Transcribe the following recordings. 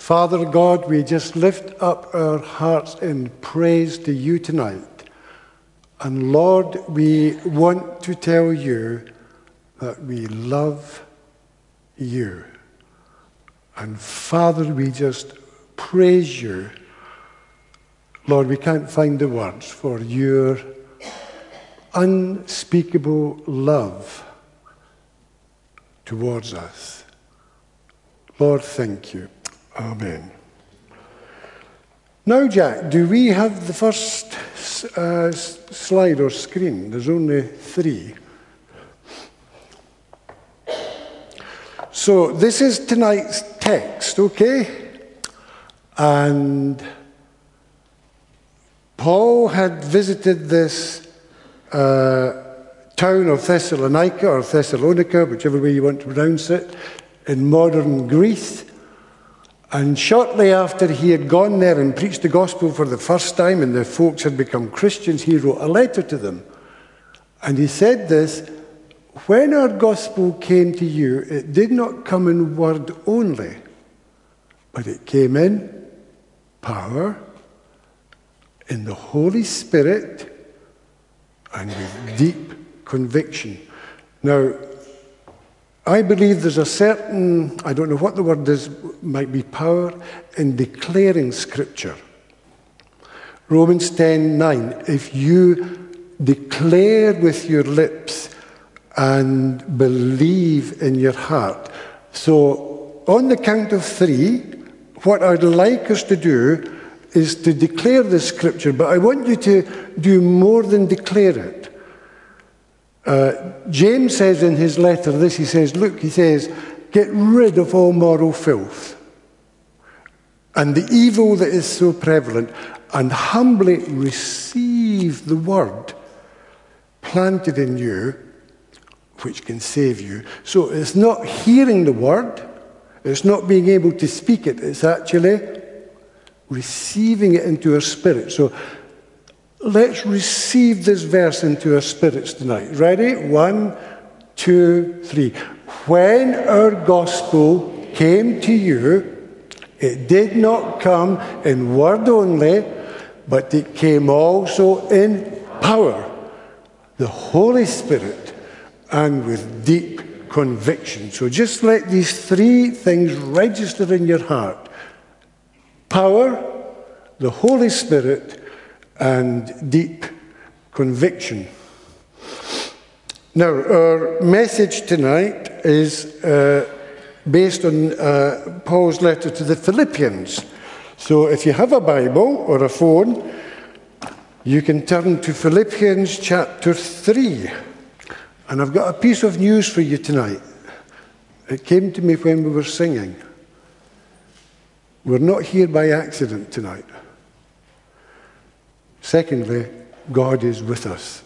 Father God, we just lift up our hearts in praise to you tonight. And Lord, we want to tell you that we love you. And Father, we just praise you. Lord, we can't find the words for your unspeakable love towards us. Lord, thank you. Amen. Now, Jack, do we have the first slide or screen? There's only 3. So this is tonight's text, okay? And Paul had visited this town of Thessalonica, or Thessalonica, whichever way you want to pronounce it, in modern Greece. And shortly after he had gone there and preached the gospel for the first time and the folks had become Christians, he wrote a letter to them. And he said this: when our gospel came to you, it did not come in word only, but it came in power, in the Holy Spirit, and with deep conviction. Now, I believe there's a certain, I don't know what the word is, might be power in declaring Scripture. Romans 10:9, if you declare with your lips and believe in your heart. So, on the count of 3, what I'd like us to do is to declare the Scripture, but I want you to do more than declare it. James says in his letter this, he says, get rid of all moral filth and the evil that is so prevalent, and humbly receive the word planted in you, which can save you. So it's not hearing the word, it's not being able to speak it, it's actually receiving it into our spirit. So let's receive this verse into our spirits tonight. Ready? 1, 2, 3. When our gospel came to you, it did not come in word only, but it came also in power, the Holy Spirit, and with deep conviction. So just let these 3 things register in your heart: power, the Holy Spirit, and deep conviction. Now, our message tonight is based on Paul's letter to the Philippians. So if you have a Bible or a phone, you can turn to Philippians chapter 3. And I've got a piece of news for you tonight. It came to me when we were singing. We're not here by accident tonight. Secondly, God is with us.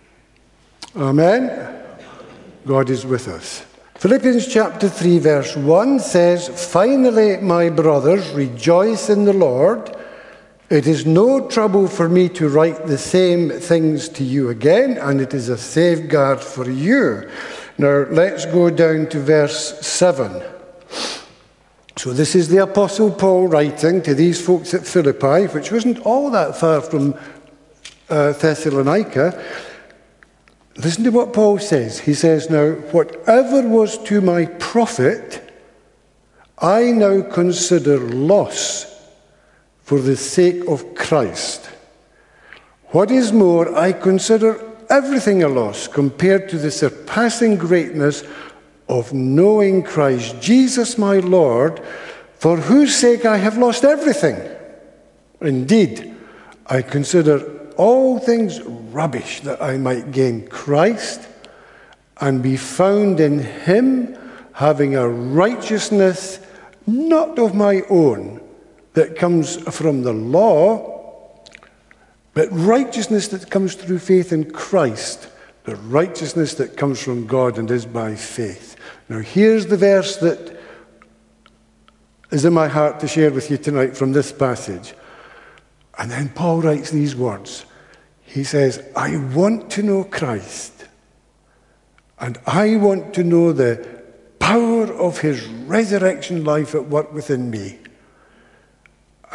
Amen? God is with us. Philippians chapter 3 verse 1 says, finally, my brothers, rejoice in the Lord. It is no trouble for me to write the same things to you again, and it is a safeguard for you. Now, let's go down to verse 7. So this is the Apostle Paul writing to these folks at Philippi, which wasn't all that far from Thessalonica. Listen to what Paul says. He says, now, whatever was to my profit, I now consider loss for the sake of Christ. What is more, I consider everything a loss compared to the surpassing greatness of knowing Christ Jesus my Lord, for whose sake I have lost everything. Indeed, I consider all things rubbish that I might gain Christ and be found in him, having a righteousness not of my own that comes from the law, but righteousness that comes through faith in Christ, the righteousness that comes from God and is by faith. Now here's the verse that is in my heart to share with you tonight from this passage. And then Paul writes these words. He says, I want to know Christ, and I want to know the power of his resurrection life at work within me.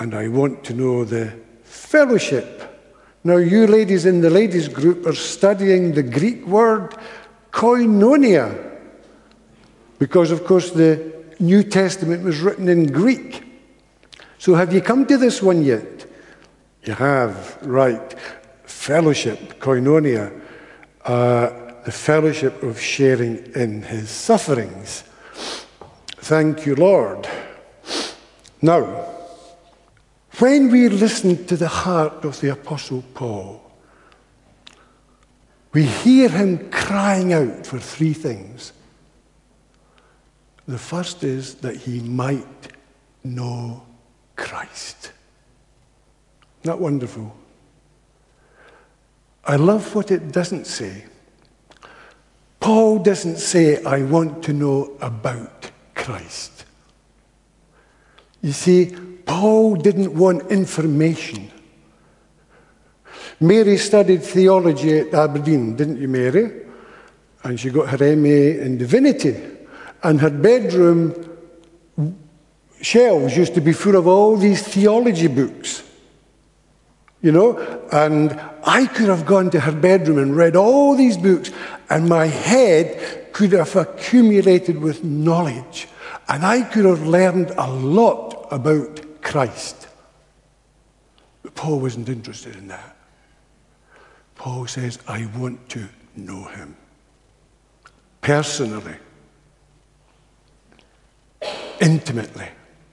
and I want to know the fellowship. Now, you ladies in the ladies' group are studying the Greek word koinonia, because, of course, the New Testament was written in Greek. So have you come to this one yet? You have, right. Fellowship, koinonia, the fellowship of sharing in his sufferings. Thank you, Lord. Now, when we listen to the heart of the Apostle Paul, we hear him crying out for three things. The first is that he might know Christ. Isn't that wonderful? I love what it doesn't say. Paul doesn't say, I want to know about Christ. You see, Paul didn't want information. Mary studied theology at Aberdeen, didn't you, Mary? And she got her MA in divinity. And her bedroom shelves used to be full of all these theology books. You know? And I could have gone to her bedroom and read all these books, and my head could have accumulated with knowledge. And I could have learned a lot about Christ. But Paul wasn't interested in that. Paul says, I want to know him personally, intimately.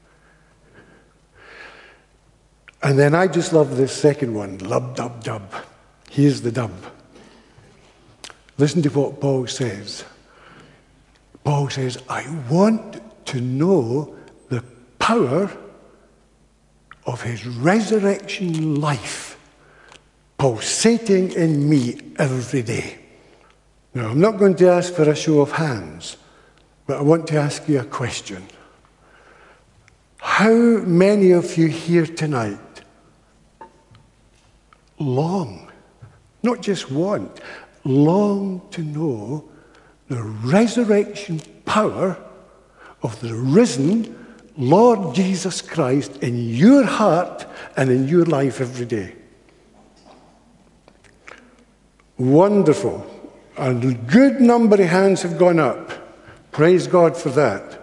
And then I just love this second one, lub dub dub. Here's the dub. Listen to what Paul says. Paul says, I want to know the power of his resurrection life pulsating in me every day. Now, I'm not going to ask for a show of hands, but I want to ask you a question. How many of you here tonight long, not just want, long to know the resurrection power of the risen Lord Jesus Christ in your heart and in your life every day? Wonderful. And a good number of hands have gone up. Praise God for that.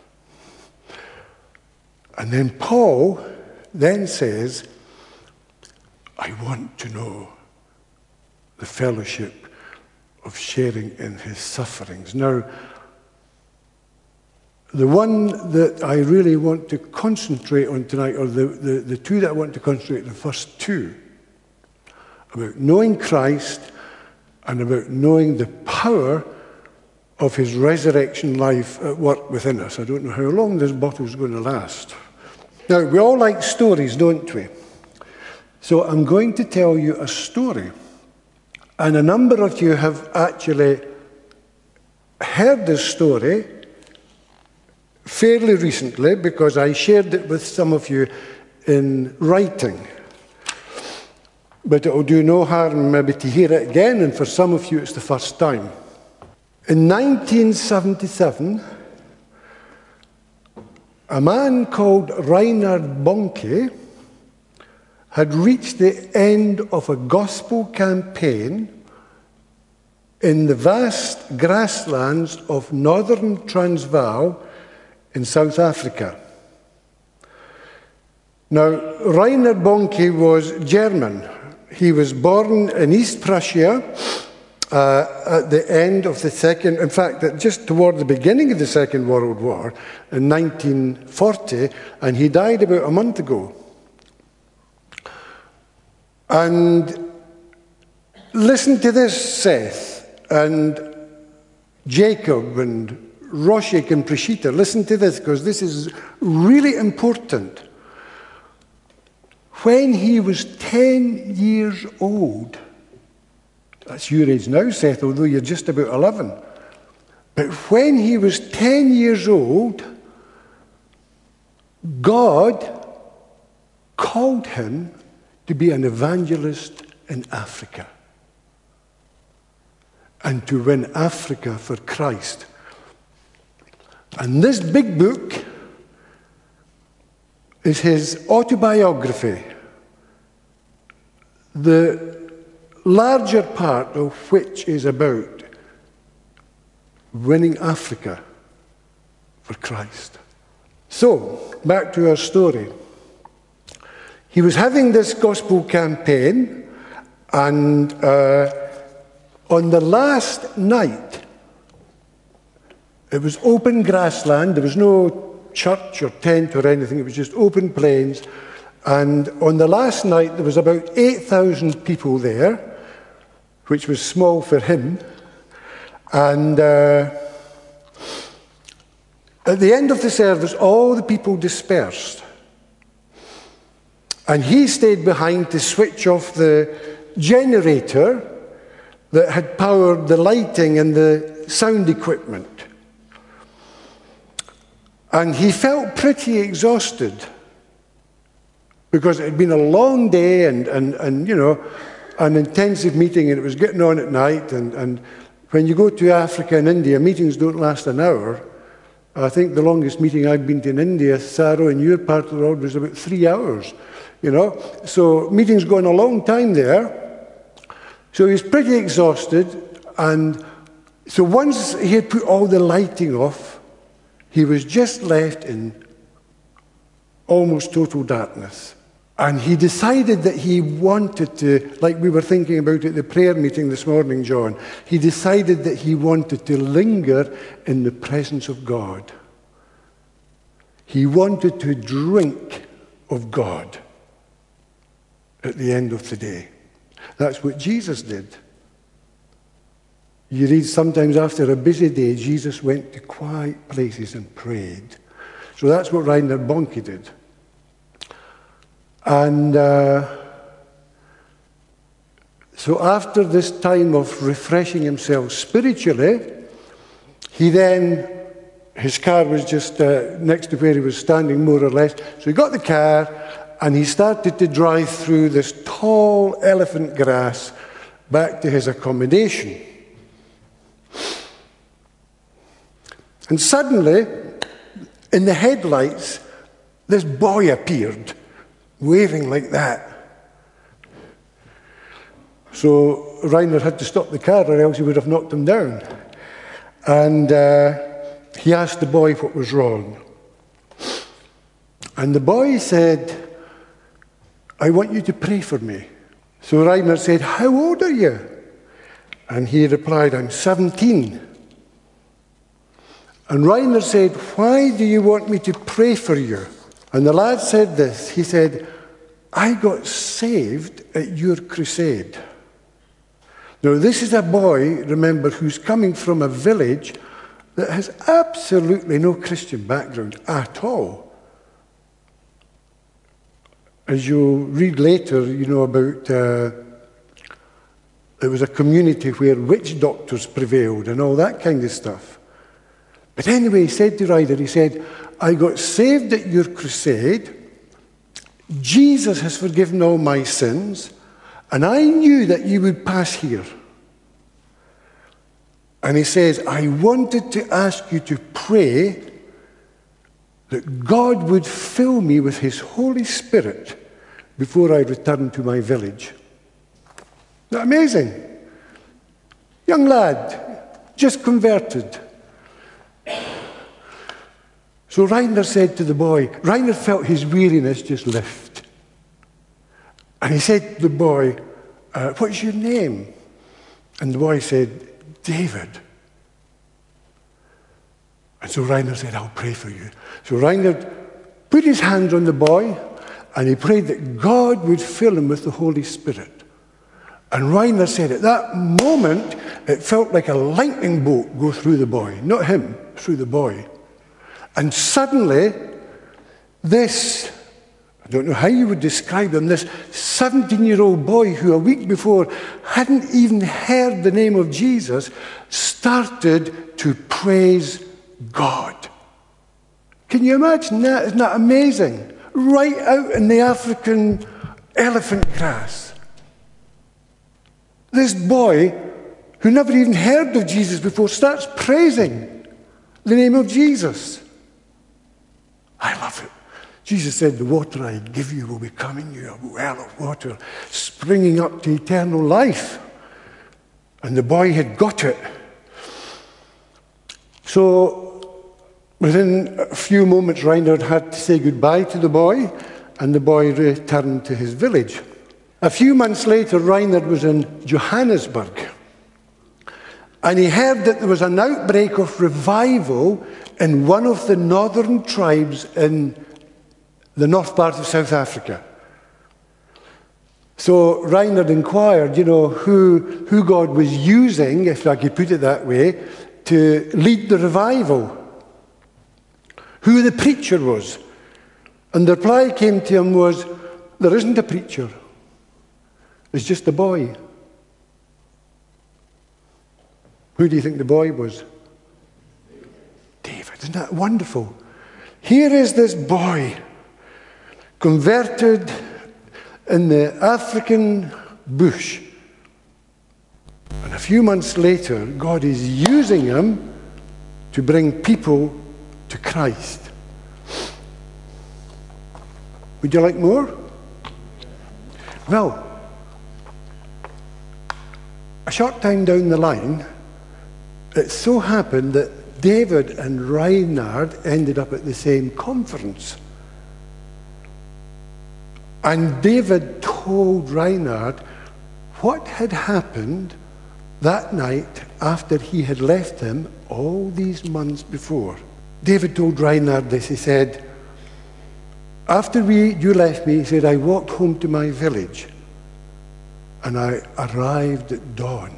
And then Paul then says, I want to know the fellowship of sharing in his sufferings. Now, the one that I really want to concentrate on tonight, or the two that I want to concentrate on, the first two, about knowing Christ and about knowing the power of his resurrection life at work within us. I don't know how long this bottle's going to last. Now, we all like stories, don't we? So I'm going to tell you a story. And a number of you have actually heard this story fairly recently, because I shared it with some of you in writing. But it will do no harm maybe to hear it again, and for some of you it's the first time. In 1977, a man called Reinhard Bonnke had reached the end of a gospel campaign in the vast grasslands of northern Transvaal in South Africa. Now, Reinhard Bonnke was German. He was born in East Prussia at the end of the second, in fact, just toward the beginning of the Second World War in 1940, and he died about a month ago. And listen to this, Seth, and Jacob, and Roshik and Prashita. Listen to this, because this is really important. When he was 10 years old, that's your age now, Seth, although you're just about 11. But when he was 10 years old, God called him to be an evangelist in Africa and to win Africa for Christ. And this big book is his autobiography, the larger part of which is about winning Africa for Christ. So, back to our story. He was having this gospel campaign, and on the last night, it was open grassland. There was no church or tent or anything. It was just open plains. And on the last night, there was about 8,000 people there, which was small for him. And at the end of the service, all the people dispersed. And he stayed behind to switch off the generator that had powered the lighting and the sound equipment. And he felt pretty exhausted because it had been a long day and you know, an intensive meeting, and it was getting on at night. And when you go to Africa and India, meetings don't last an hour. I think the longest meeting I've been to in India, Saro, in your part of the world, was about 3 hours. You know, so meetings go on a long time there. So he was pretty exhausted, and so once he had put all the lighting off, he was just left in almost total darkness. And he decided that he wanted to, like we were thinking about at the prayer meeting this morning, John, he decided that he wanted to linger in the presence of God. He wanted to drink of God at the end of the day. That's what Jesus did. You read sometimes after a busy day, Jesus went to quiet places and prayed. So that's what Reinhard Bonnke did. And so after this time of refreshing himself spiritually, he then, his car was just next to where he was standing, more or less. So he got the car and he started to drive through this tall elephant grass back to his accommodation. And suddenly, in the headlights, this boy appeared, waving like that. So Reiner had to stop the car, or else he would have knocked him down. And he asked the boy what was wrong. And the boy said, "I want you to pray for me." So Reiner said, "How old are you?" And he replied, "I'm 17. And Reiner said, "Why do you want me to pray for you?" And the lad said this. He said, "I got saved at your crusade." Now, this is a boy, remember, who's coming from a village that has absolutely no Christian background at all. As you'll read later, you know about, there was a community where witch doctors prevailed and all that kind of stuff. But anyway, he said to Ryder, he said, "I got saved at your crusade. Jesus has forgiven all my sins, and I knew that you would pass here." And he says, "I wanted to ask you to pray that God would fill me with his Holy Spirit before I return to my village." Isn't that amazing? Young lad, just converted. So Reiner said to the boy, Reiner felt his weariness just lift. And he said to the boy, "What's your name?" And the boy said, "David." And so Reiner said, "I'll pray for you." So Reiner put his hands on the boy and he prayed that God would fill him with the Holy Spirit. And Reiner said at that moment, it felt like a lightning bolt go through the boy. Not him, through the boy. And suddenly, this, I don't know how you would describe him, this 17-year-old boy who a week before hadn't even heard the name of Jesus, started to praise God. Can you imagine that? Isn't that amazing? Right out in the African elephant grass. This boy, who never even heard of Jesus before, starts praising the name of Jesus. I love it. Jesus said, the water I give you will become in you a well of water, springing up to eternal life. And the boy had got it. So within a few moments, Reinhard had to say goodbye to the boy, and the boy returned to his village. A few months later, Reinhard was in Johannesburg, and he heard that there was an outbreak of revival in one of the northern tribes in the north part of South Africa. So Reinhard inquired, who God was using, if I could put it that way, to lead the revival. Who the preacher was. And the reply came to him was, there isn't a preacher. It's just a boy. Who do you think the boy was? David. Isn't that wonderful? Here is this boy, converted in the African bush. And a few months later, God is using him to bring people to Christ. Would you like more? Well, a short time down the line, it so happened that David and Reinhard ended up at the same conference. And David told Reinhard what had happened that night after he had left him all these months before. David told Reinhard this. He said, after you left me, he said, I walked home to my village and I arrived at dawn.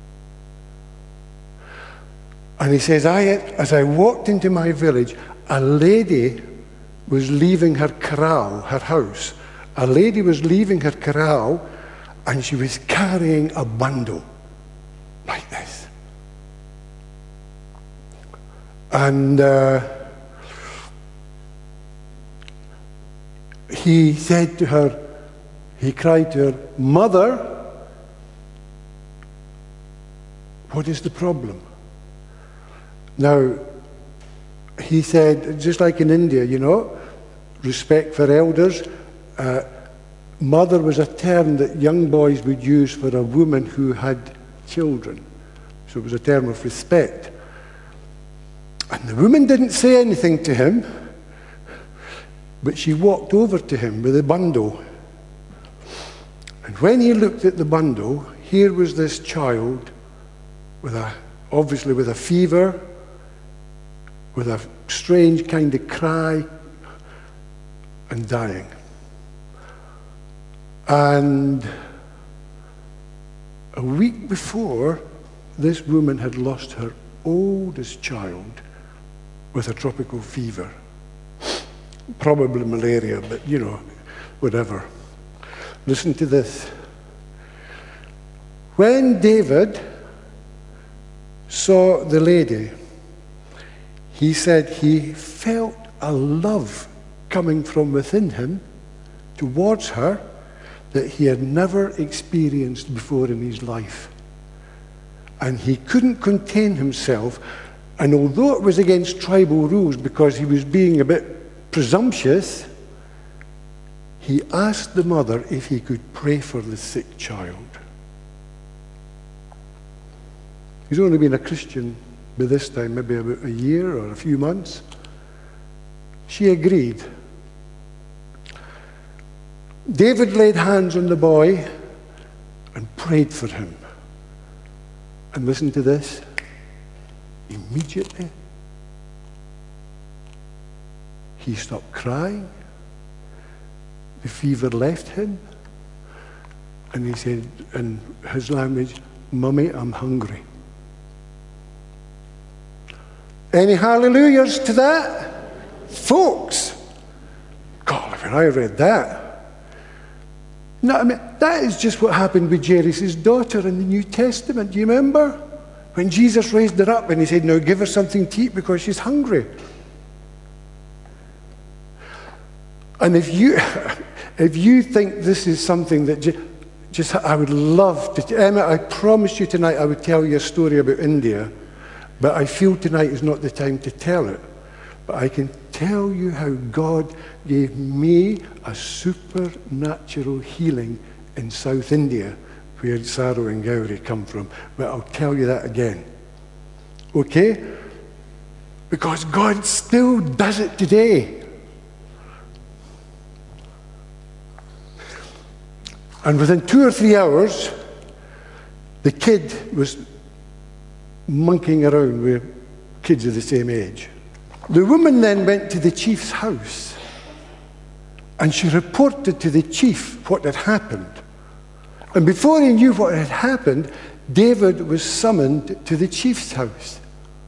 And he says, as I walked into my village, a lady was leaving her corral, her house. A lady was leaving her corral and she was carrying a bundle like this. And he said to her, he cried to her, Mother, what is the problem? Now, he said, just like in India, respect for elders. Mother was a term that young boys would use for a woman who had children. So it was a term of respect. And the woman didn't say anything to him, but she walked over to him with a bundle. And when he looked at the bundle, here was this child obviously with a fever, with a strange kind of cry, and dying. And a week before, this woman had lost her oldest child with a tropical fever. Probably malaria, but whatever. Listen to this. When David saw the lady, he said he felt a love coming from within him towards her that he had never experienced before in his life. And he couldn't contain himself, and although it was against tribal rules because he was being a bit presumptuous, he asked the mother if he could pray for the sick child. He's only been a Christian by this time, maybe about a year or a few months. She agreed. David laid hands on the boy and prayed for him. And listen to this. Immediately, he stopped crying. The fever left him. And he said in his language, Mummy, I'm hungry. Any hallelujahs to that? Folks, God, when I read that, that is just what happened with Jairus' daughter in the New Testament. Do you remember? When Jesus raised her up and he said, now give her something to eat because she's hungry. And if you think this is something that just I would love to, Emma, I promised you tonight I would tell you a story about India, but I feel tonight is not the time to tell it. But I can tell you how God gave me a supernatural healing in South India, where Saro and Gowrie come from. But I'll tell you that again. Okay? Because God still does it today. And within 2 or 3 hours, the kid was monkeying around with kids of the same age. The woman then went to the chief's house, and she reported to the chief what had happened. And before he knew what had happened, David was summoned to the chief's house.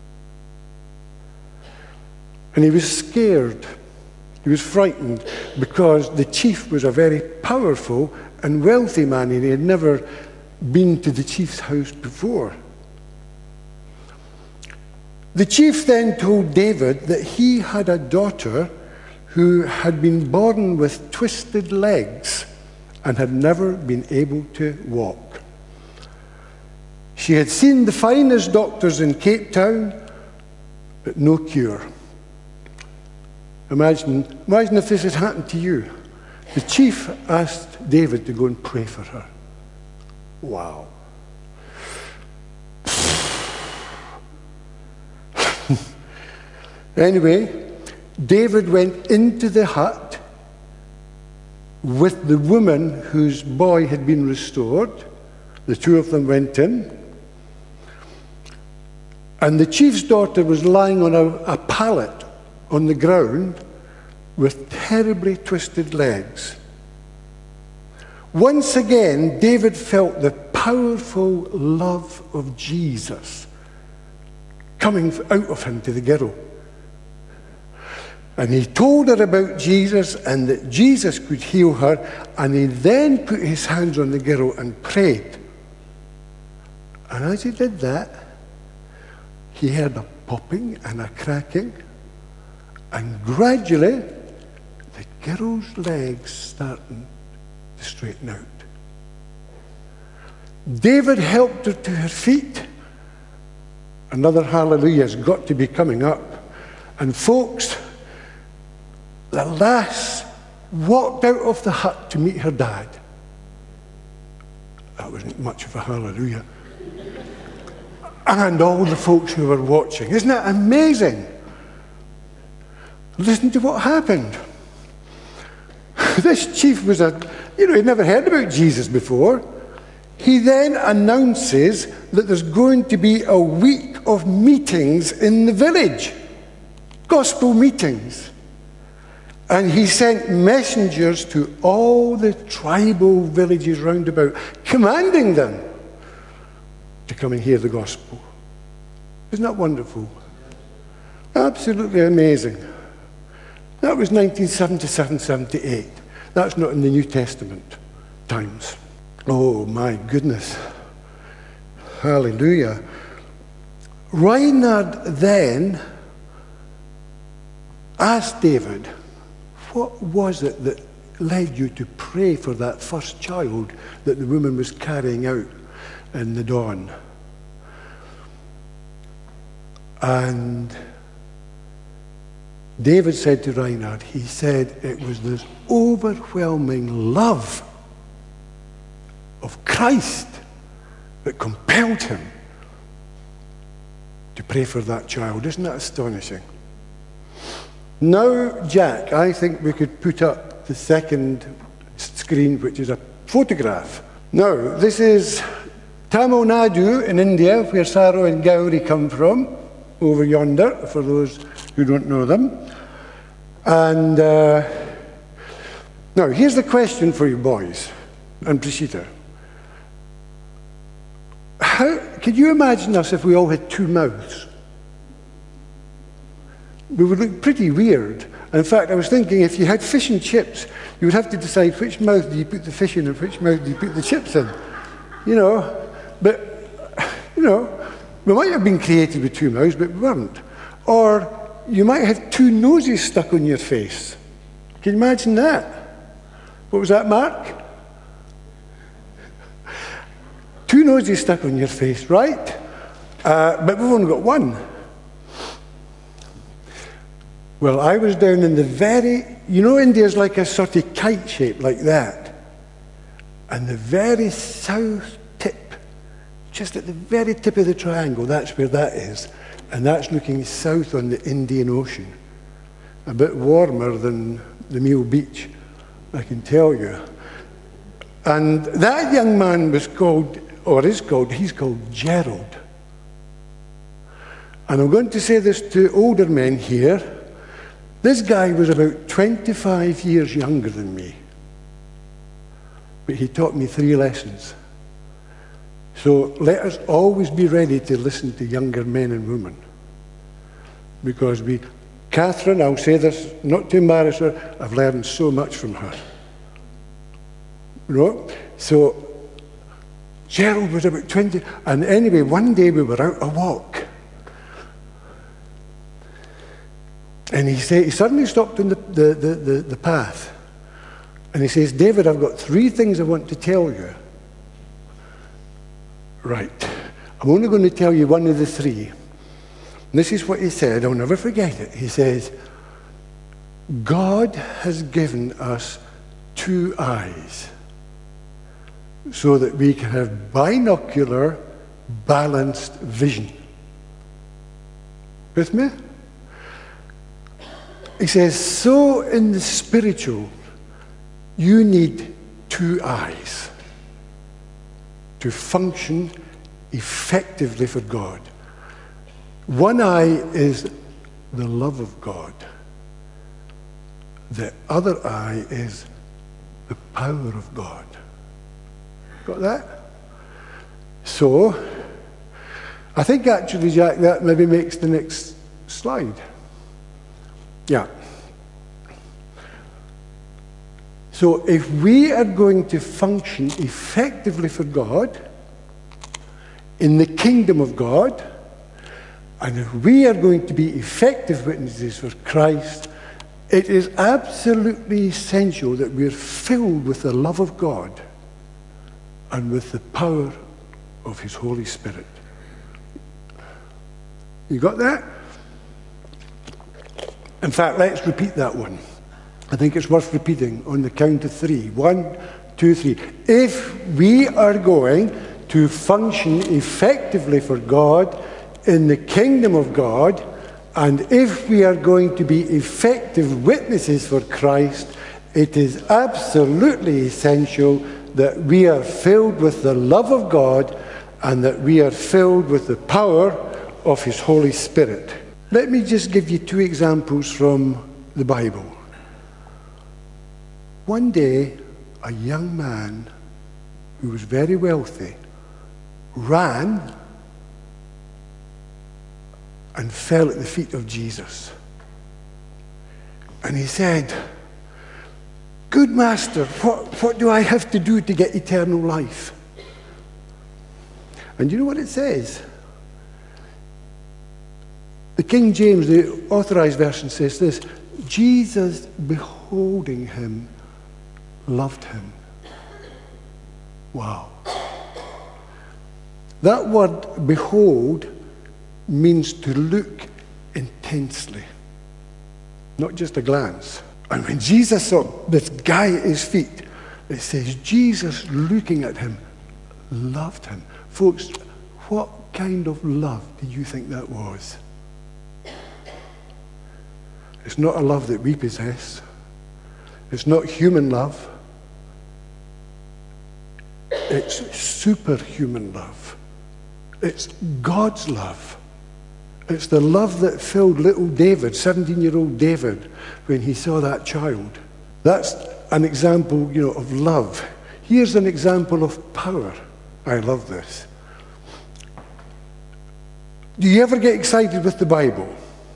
And he was scared. He was frightened because the chief was a very powerful and wealthy man, and he had never been to the chief's house before. The chief then told David that he had a daughter who had been born with twisted legs and had never been able to walk. She had seen the finest doctors in Cape Town, but no cure. Imagine if this had happened to you. The chief asked David to go and pray for her. Wow. Anyway, David went into the hut with the woman whose boy had been restored. The two of them went in. And the chief's daughter was lying on a pallet on the ground with terribly twisted legs. Once again, David felt the powerful love of Jesus coming out of him to the girl. And he told her about Jesus and that Jesus could heal her, and he then put his hands on the girl and prayed. And as he did that, he heard a popping and a cracking, and gradually the girl's legs starting to straighten out. David helped her to her feet. Another hallelujah's got to be coming up. And folks, the lass walked out of the hut to meet her dad. That wasn't much of a hallelujah. And all the folks who were watching. Isn't that amazing? Listen to what happened. This chief was he'd never heard about Jesus before. He then announces that there's going to be a week of meetings in the village. Gospel meetings. And he sent messengers to all the tribal villages round about, commanding them to come and hear the gospel. Isn't that wonderful? Absolutely amazing. That was 1977, 78. That's not in the New Testament times. Oh my goodness. Hallelujah. Reinhard then asked David, what was it that led you to pray for that first child that the woman was carrying out in the dawn? And David said to Reinhard, he said it was this overwhelming love of Christ that compelled him to pray for that child. Isn't that astonishing? Now, Jack, I think we could put up the second screen, which is a photograph. Now, this is Tamil Nadu in India, where Saro and Gowrie come from, over yonder, for those who don't know them. And now, here's the question for you boys, and Prashita. Could you imagine us if we all had two mouths? We would look pretty weird. In fact, I was thinking if you had fish and chips, you would have to decide which mouth do you put the fish in and which mouth do you put the chips in. But we might have been created with two mouths, but we weren't. Or you might have two noses stuck on your face. Can you imagine that? What was that, Mark? Two noses stuck on your face, right? But we've only got one. Well, I was down in the very, India's like a sort of kite shape like that. And the very south tip, just at the very tip of the triangle, that's where that is. And that's looking south on the Indian Ocean. A bit warmer than the Meal Beach, I can tell you. And that young man he's called Gerald. And I'm going to say this to older men here. This guy was about 25 years younger than me. But he taught me 3 lessons. So let us always be ready to listen to younger men and women. Because Catherine, I'll say this, not to embarrass her, I've learned so much from her. So Gerald was about 20, and anyway, one day we were out a walk. And he suddenly stopped in the path. And he says, David, I've got 3 things I want to tell you. Right. I'm only going to tell you one of the 3. And this is what he said. I'll never forget it. He says, God has given us 2 eyes so that we can have binocular, balanced vision. With me? He says, so in the spiritual, you need 2 eyes to function effectively for God. One eye is the love of God. The other eye is the power of God. Got that? So, I think actually, Jack, that maybe makes the next slide. Yeah. So if we are going to function effectively for God, in the kingdom of God, and if we are going to be effective witnesses for Christ, it is absolutely essential that we're filled with the love of God and with the power of His Holy Spirit. You got that? In fact, let's repeat that one. I think it's worth repeating on the count of 3. 1, 2, 3. If we are going to function effectively for God in the kingdom of God, and if we are going to be effective witnesses for Christ, it is absolutely essential that we are filled with the love of God and that we are filled with the power of His Holy Spirit. Let me just give you 2 examples from the Bible. One day, a young man who was very wealthy ran and fell at the feet of Jesus. And he said, "Good master, what do I have to do to get eternal life?" And you know what it says? The King James, the Authorized Version, says this: Jesus, beholding him, loved him. Wow. That word behold means to look intensely, not just a glance. And when Jesus saw this guy at his feet, it says Jesus, looking at him, loved him. Folks, what kind of love do you think that was? It's not a love that we possess. It's not human love. It's superhuman love. It's God's love. It's the love that filled little David, 17-year-old David, when he saw that child. That's an example, of love. Here's an example of power. I love this. Do you ever get excited with the Bible?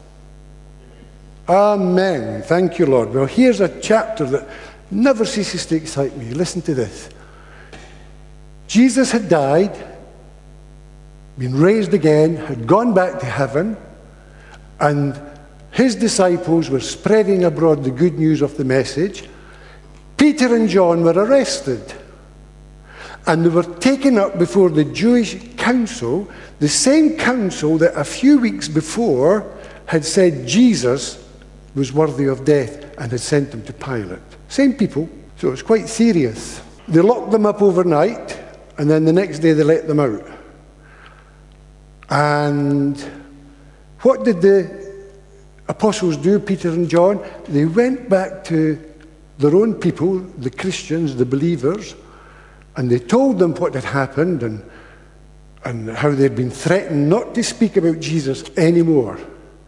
Amen. Thank you, Lord. Well, here's a chapter that never ceases to excite me. Listen to this. Jesus had died, been raised again, had gone back to heaven, and his disciples were spreading abroad the good news of the message. Peter and John were arrested, and they were taken up before the Jewish council, the same council that a few weeks before had said Jesus was worthy of death and had sent him to Pilate. Same people, so it's quite serious. They locked them up overnight, and then the next day they let them out. And what did the apostles do, Peter and John? They went back to their own people, the Christians, the believers, and they told them what had happened and how they'd been threatened not to speak about Jesus anymore.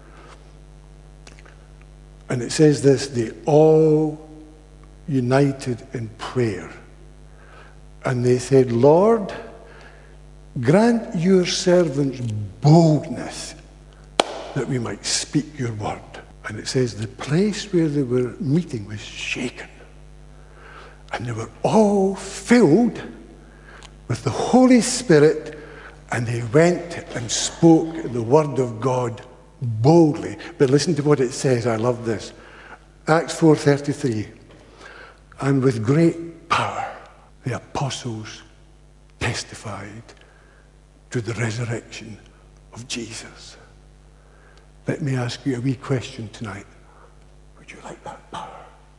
And it says this, they all united in prayer. And they said, Lord, grant your servants boldness that we might speak your word. And it says the place where they were meeting was shaken. And they were all filled with the Holy Spirit, and they went and spoke the word of God boldly. But listen to what it says. I love this. Acts 4:33. And with great power the apostles testified to the resurrection of Jesus. Let me ask you a wee question tonight. Would you like that power?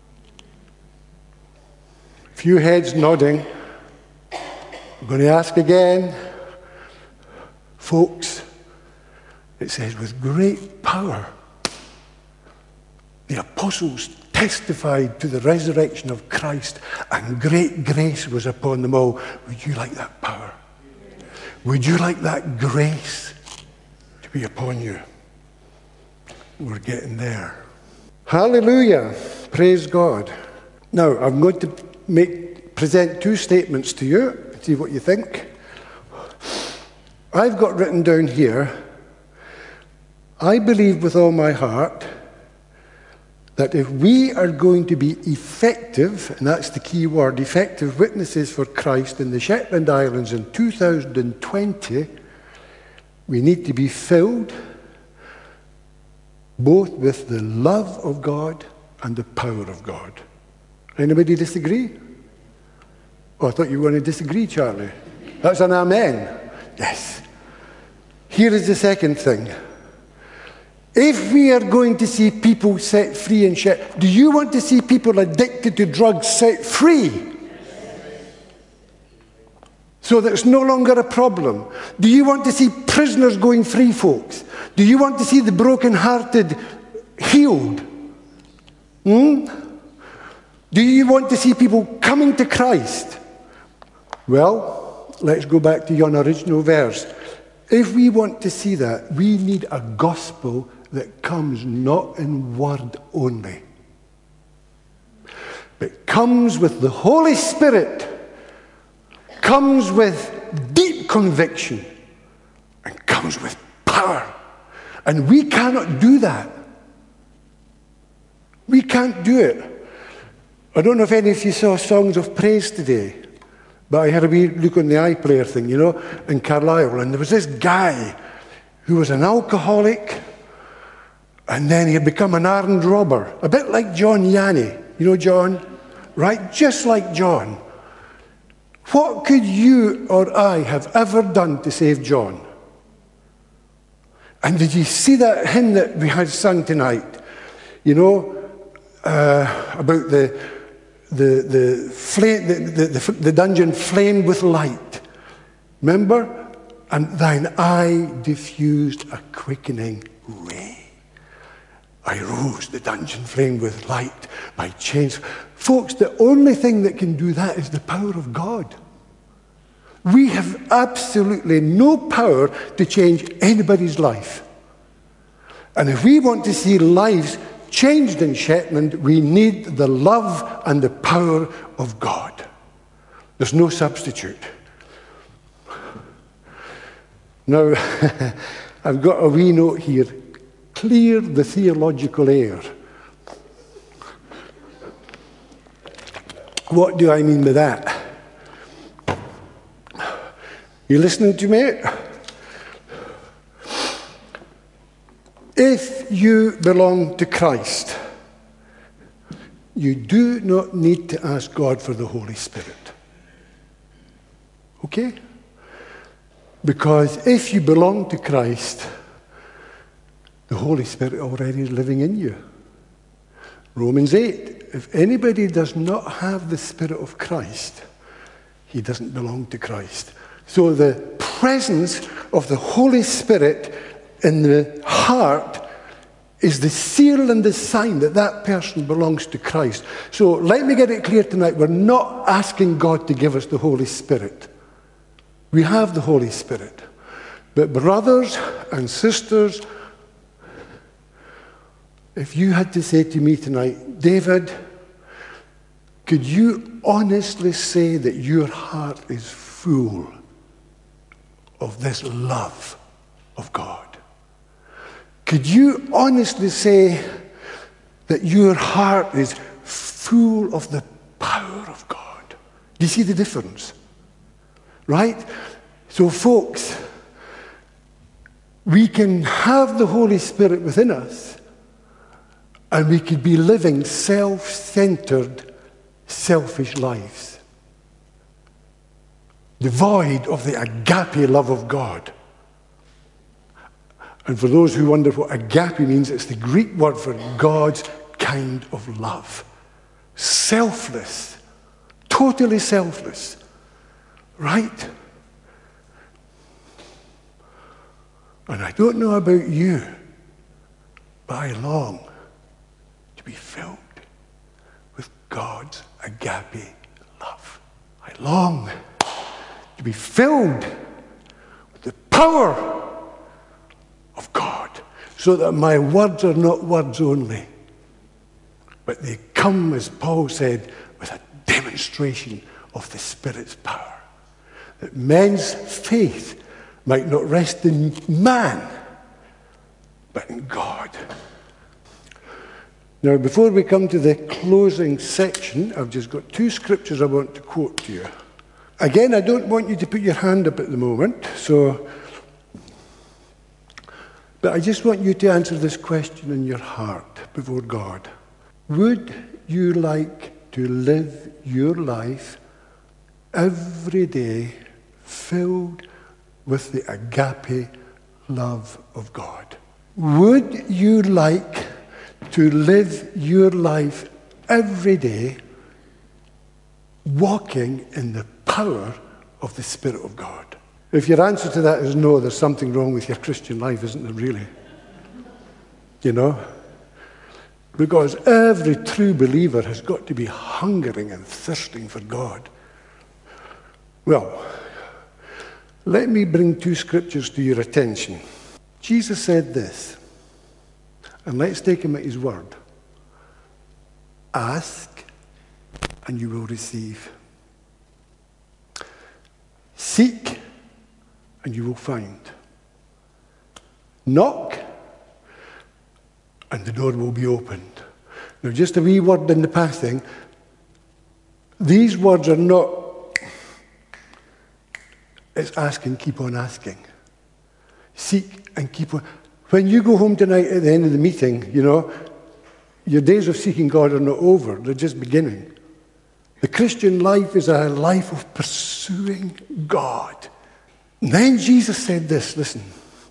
A few heads nodding. I'm going to ask again. Folks, it says, with great power, the apostles testified to the resurrection of Christ, and great grace was upon them all. Would you like that power? Would you like that grace to be upon you? We're getting there. Hallelujah. Praise God. Now, I'm going to present two statements to you. See what you think. I've got written down here, I believe with all my heart that if we are going to be effective, and that's the key word, effective witnesses for Christ in the Shetland Islands in 2020, we need to be filled both with the love of God and the power of God. Anybody disagree? Oh, I thought you were going to disagree, Charlie. That's an amen. Yes. Here is the second thing. If we are going to see people set free and do you want to see people addicted to drugs set free? So that it's no longer a problem. Do you want to see prisoners going free, folks? Do you want to see the broken-hearted healed? Do you want to see people coming to Christ? Well, let's go back to your original verse. If we want to see that, we need a gospel that comes not in word only, but comes with the Holy Spirit, comes with deep conviction, and comes with power. And we cannot do that. We can't do it. I don't know if any of you saw Songs of Praise today, but I had a wee look on the iPlayer thing, in Carlisle, and there was this guy who was an alcoholic, and then he had become an armed robber, a bit like John Yanni. You know John? Right? Just like John. What could you or I have ever done to save John? And did you see that hymn that we had sung tonight? About the dungeon flamed with light. Remember? And thine eye diffused a quickening ray. I rose, the dungeon flamed with light, my chains. Folks, the only thing that can do that is the power of God. We have absolutely no power to change anybody's life. And if we want to see lives changed in Shetland, we need the love and the power of God. There's no substitute. Now, I've got a wee note here. Clear the theological air. What do I mean by that? You listening to me? If you belong to Christ, you do not need to ask God for the Holy Spirit. Okay? Because if you belong to Christ, the Holy Spirit already is living in you. Romans 8, if anybody does not have the Spirit of Christ, he doesn't belong to Christ. So the presence of the Holy Spirit in the heart is the seal and the sign that that person belongs to Christ. So let me get it clear tonight. We're not asking God to give us the Holy Spirit. We have the Holy Spirit. But brothers and sisters, if you had to say to me tonight, David, could you honestly say that your heart is full of this love of God? Could you honestly say that your heart is full of the power of God? Do you see the difference? Right? So folks, we can have the Holy Spirit within us, and we could be living self-centered, selfish lives, devoid of the agape love of God. And for those who wonder what agape means, it's the Greek word for God's kind of love. Selfless, totally selfless, right? And I don't know about you, but I long to be filled with God's agape love. I long to be filled with the power of God, so that my words are not words only, but they come, as Paul said, with a demonstration of the Spirit's power. That men's faith might not rest in man, but in God. Now, before we come to the closing section, I've just got two scriptures I want to quote to you. Again, I don't want you to put your hand up at the moment, but I just want you to answer this question in your heart before God. Would you like to live your life every day filled with the agape love of God? Would you like to live your life every day walking in the power of the Spirit of God? If your answer to that is no, there's something wrong with your Christian life, isn't there, really? You know? Because every true believer has got to be hungering and thirsting for God. Well, let me bring two scriptures to your attention. Jesus said this, and let's take him at his word. Ask, and you will receive. Seek, and you will find. Knock, and the door will be opened. Now, just a wee word in the passing. These words are not, it's ask and keep on asking. Seek and keep on. When you go home tonight at the end of the meeting, you know, your days of seeking God are not over. They're just beginning. The Christian life is a life of pursuing God. And then Jesus said this, listen.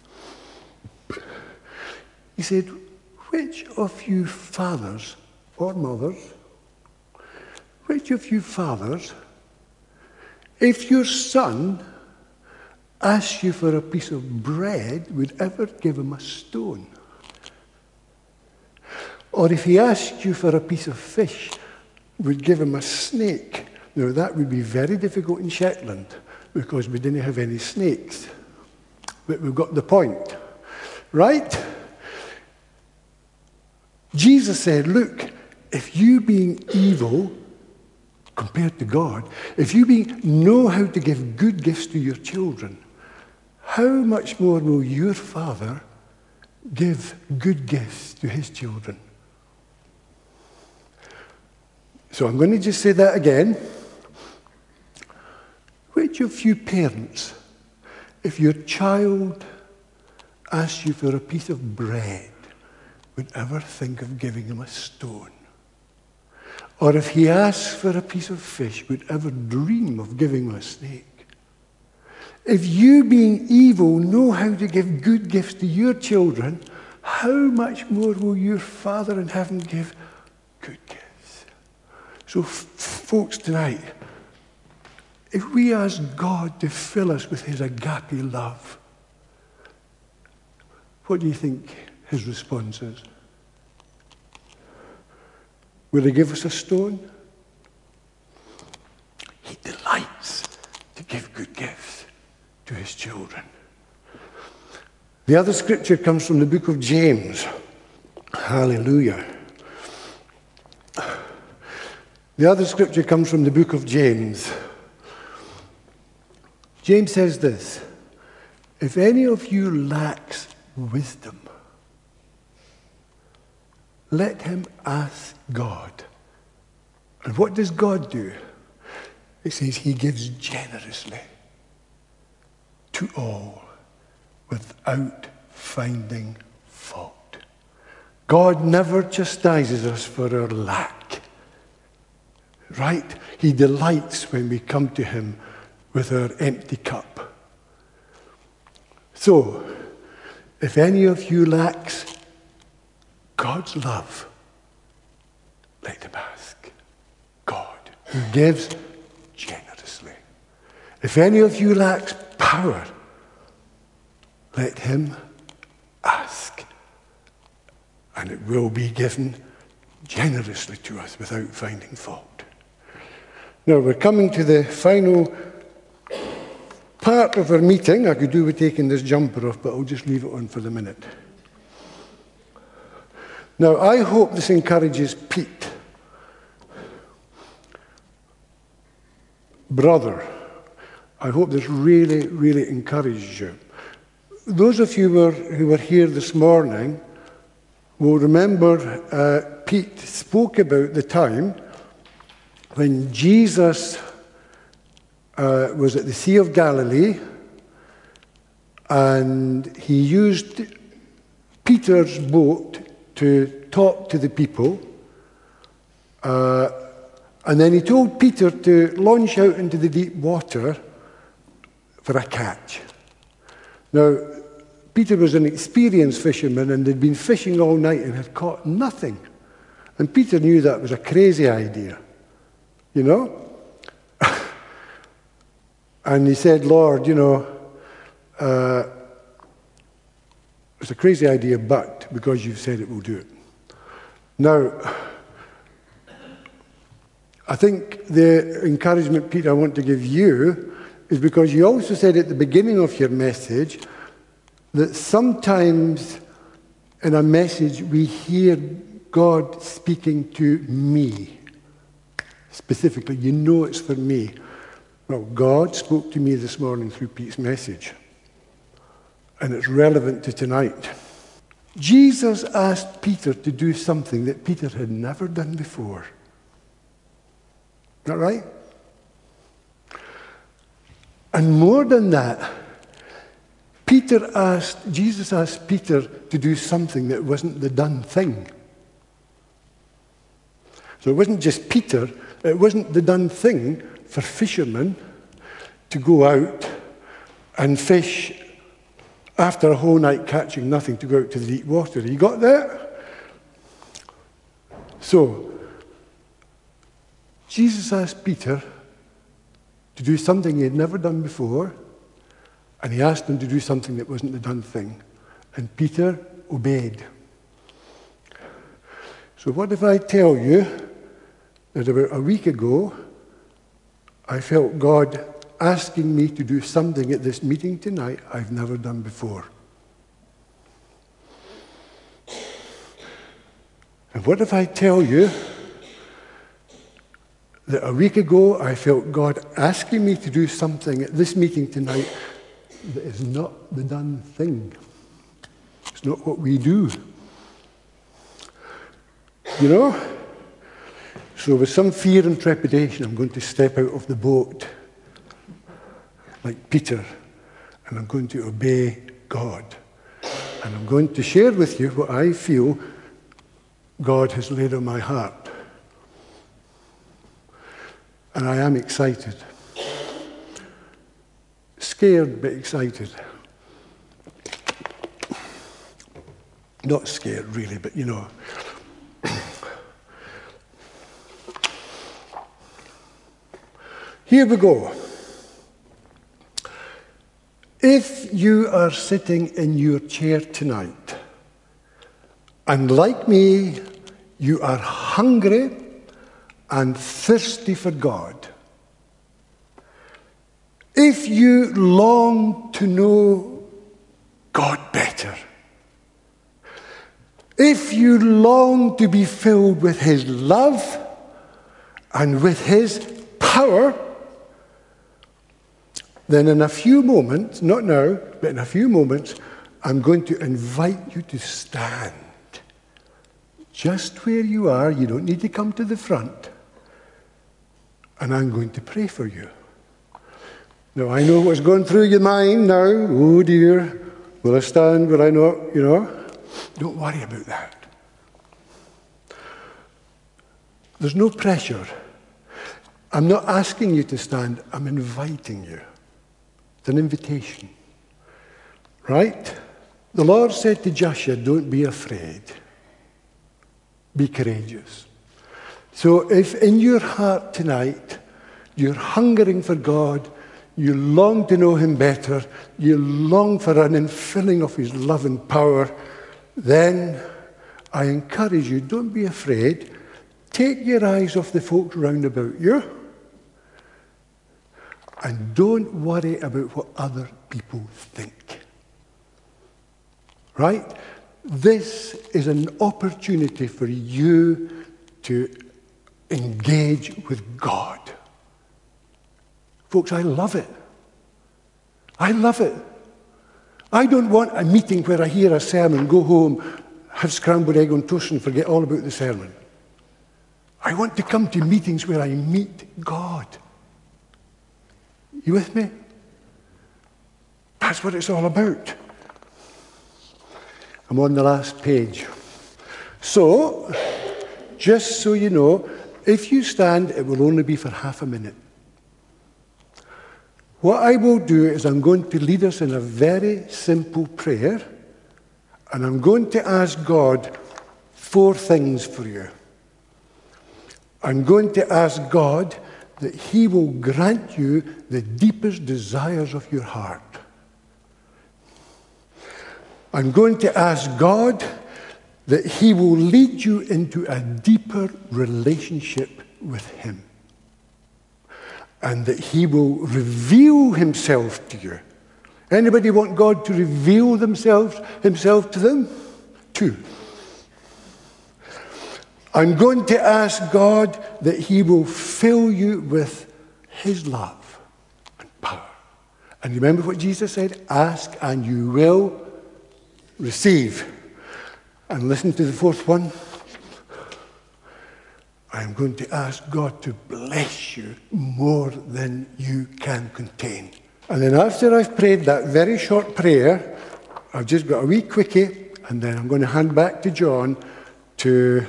He said, which of you fathers or mothers, which of you fathers, if your son asks you for a piece of bread, would ever give him a stone? Or if he asked you for a piece of fish, would give him a snake? Now that would be very difficult in Shetland, because we didn't have any snakes. But we've got the point. Right? Jesus said, look, if you being evil, compared to God, if you know how to give good gifts to your children, how much more will your Father give good gifts to his children? So I'm going to just say that again. Which of you parents, if your child asks you for a piece of bread, would ever think of giving him a stone? Or if he asks for a piece of fish, would ever dream of giving him a snake? If you, being evil, know how to give good gifts to your children, how much more will your Father in heaven give So, folks, tonight, if we ask God to fill us with his agape love, what do you think his response is? Will he give us a stone? He delights to give good gifts to his children. The other scripture comes from the book of James. Hallelujah. The other scripture comes from the book of James. James says this, if any of you lacks wisdom, let him ask God. And what does God do? It says he gives generously to all without finding fault. God never chastises us for our lack. Right? He delights when we come to him with our empty cup. So, if any of you lacks God's love, let him ask God, who gives generously. If any of you lacks power, let him ask, and it will be given generously to us without finding fault. Now, we're coming to the final part of our meeting. I could do with taking this jumper off, but I'll just leave it on for the minute. Now, I hope this encourages Pete. Brother, I hope this really, really encourages you. Those of you who were here this morning will remember Pete spoke about the time when Jesus was at the Sea of Galilee, and he used Peter's boat to talk to the people, and then he told Peter to launch out into the deep water for a catch. Now, Peter was an experienced fisherman, and they'd been fishing all night and had caught nothing. And Peter knew that was a crazy idea, you know? And he said, Lord, you know, it's a crazy idea, but because you've said it, we'll do it. Now, I think the encouragement, Peter, I want to give you is because you also said at the beginning of your message that sometimes in a message we hear God speaking to me. Specifically, you know it's for me. Well, God spoke to me this morning through Pete's message, and it's relevant to tonight. Jesus asked Peter to do something that Peter had never done before. Is that right? And more than that, Jesus asked Peter to do something that wasn't the done thing. So it wasn't just Peter, it wasn't the done thing for fishermen to go out and fish after a whole night catching nothing, to go out to the deep water. You got that? So, Jesus asked Peter to do something he had never done before, and he asked him to do something that wasn't the done thing. And Peter obeyed. So what if I tell you that about a week ago, I felt God asking me to do something at this meeting tonight I've never done before? And what if I tell you that a week ago I felt God asking me to do something at this meeting tonight that is not the done thing? It's not what we do. You know? So with some fear and trepidation, I'm going to step out of the boat like Peter, and I'm going to obey God. And I'm going to share with you what I feel God has laid on my heart. And I am excited. Scared, but excited. Not scared, really, but you know. Here we go. If you are sitting in your chair tonight, and like me, you are hungry and thirsty for God, if you long to know God better, if you long to be filled with His love and with His power, then in a few moments, not now, but in a few moments, I'm going to invite you to stand. Just where you are, you don't need to come to the front. And I'm going to pray for you. Now, I know what's going through your mind now. Oh dear, will I stand, will I not, Don't worry about that. There's no pressure. I'm not asking you to stand, I'm inviting you. It's an invitation. Right? The Lord said to Joshua, don't be afraid. Be courageous. So if in your heart tonight, you're hungering for God, you long to know Him better, you long for an infilling of His love and power, then I encourage you, don't be afraid. Take your eyes off the folks round about you and don't worry about what other people think. Right? This is an opportunity for you to engage with God. Folks, I love it. I love it. I don't want a meeting where I hear a sermon, go home, have scrambled egg on toast and forget all about the sermon. I want to come to meetings where I meet God. You with me? That's what it's all about. I'm on the last page. So, just so you know, if you stand, it will only be for half a minute. What I will do is I'm going to lead us in a very simple prayer, and I'm going to ask God 4 things for you. I'm going to ask God that He will grant you the deepest desires of your heart. I'm going to ask God that He will lead you into a deeper relationship with Him. And that He will reveal Himself to you. Anybody want God to reveal Himself to them? 2. I'm going to ask God that He will fill you with His love and power. And remember what Jesus said? Ask and you will receive. And listen to the 4th one. I'm going to ask God to bless you more than you can contain. And then after I've prayed that very short prayer, I've just got a wee quickie, and then I'm going to hand back to John to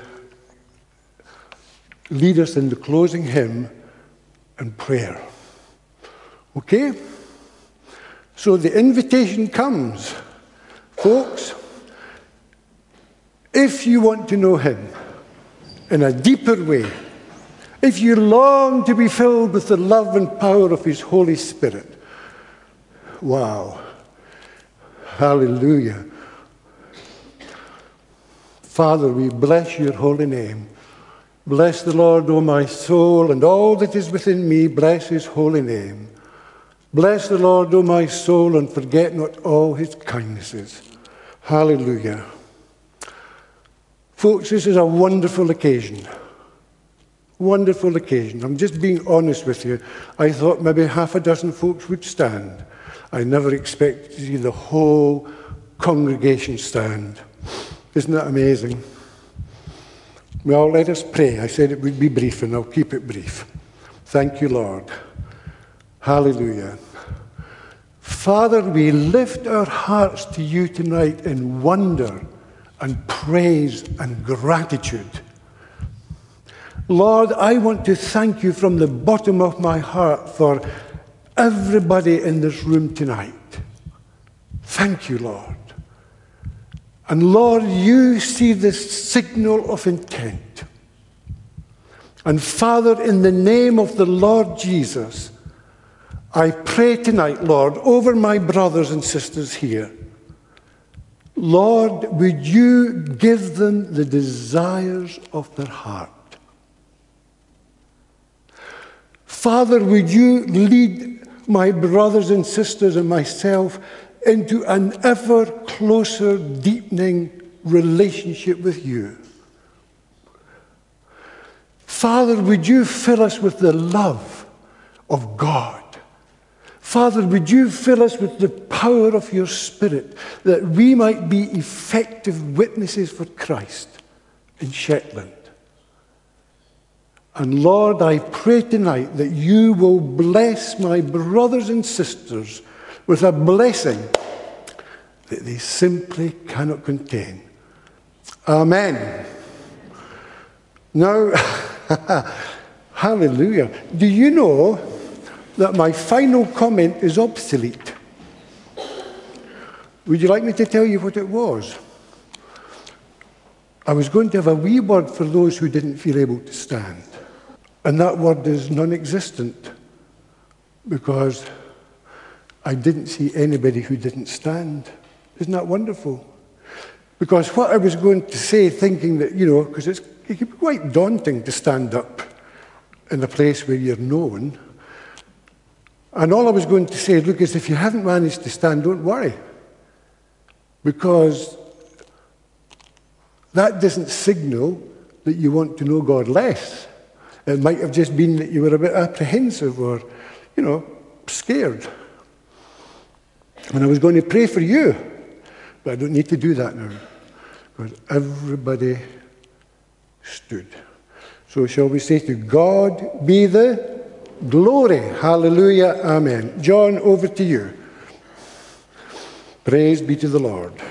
lead us in the closing hymn and prayer. Okay? So the invitation comes. Folks, if you want to know Him in a deeper way, if you long to be filled with the love and power of His Holy Spirit, wow, hallelujah. Father, we bless your holy name. Bless the Lord, O my soul, and all that is within me, bless His holy name. Bless the Lord, O my soul, and forget not all His kindnesses. Hallelujah. Folks, this is a wonderful occasion. Wonderful occasion. I'm just being honest with you. I thought maybe half a dozen folks would stand. I never expected to see the whole congregation stand. Isn't that amazing? Well, let us pray. I said it would be brief, and I'll keep it brief. Thank you, Lord. Hallelujah. Father, we lift our hearts to you tonight in wonder and praise and gratitude. Lord, I want to thank you from the bottom of my heart for everybody in this room tonight. Thank you, Lord. And Lord, you see this signal of intent. And Father, in the name of the Lord Jesus, I pray tonight, Lord, over my brothers and sisters here. Lord, would you give them the desires of their heart? Father, would you lead my brothers and sisters and myself into an ever closer, deepening relationship with you? Father, would you fill us with the love of God? Father, would you fill us with the power of your Spirit that we might be effective witnesses for Christ in Shetland? And Lord, I pray tonight that you will bless my brothers and sisters with a blessing that they simply cannot contain. Amen. Now, hallelujah. Do you know that my final comment is obsolete? Would you like me to tell you what it was? I was going to have a wee word for those who didn't feel able to stand. And that word is non-existent because I didn't see anybody who didn't stand. Isn't that wonderful? Because what I was going to say, thinking that, because it can be quite daunting to stand up in a place where you're known. And all I was going to say, look, is if you haven't managed to stand, don't worry. Because that doesn't signal that you want to know God less. It might have just been that you were a bit apprehensive or, scared. And I was going to pray for you, but I don't need to do that now. Because everybody stood. So shall we say to God be the glory. Hallelujah. Amen. John, over to you. Praise be to the Lord.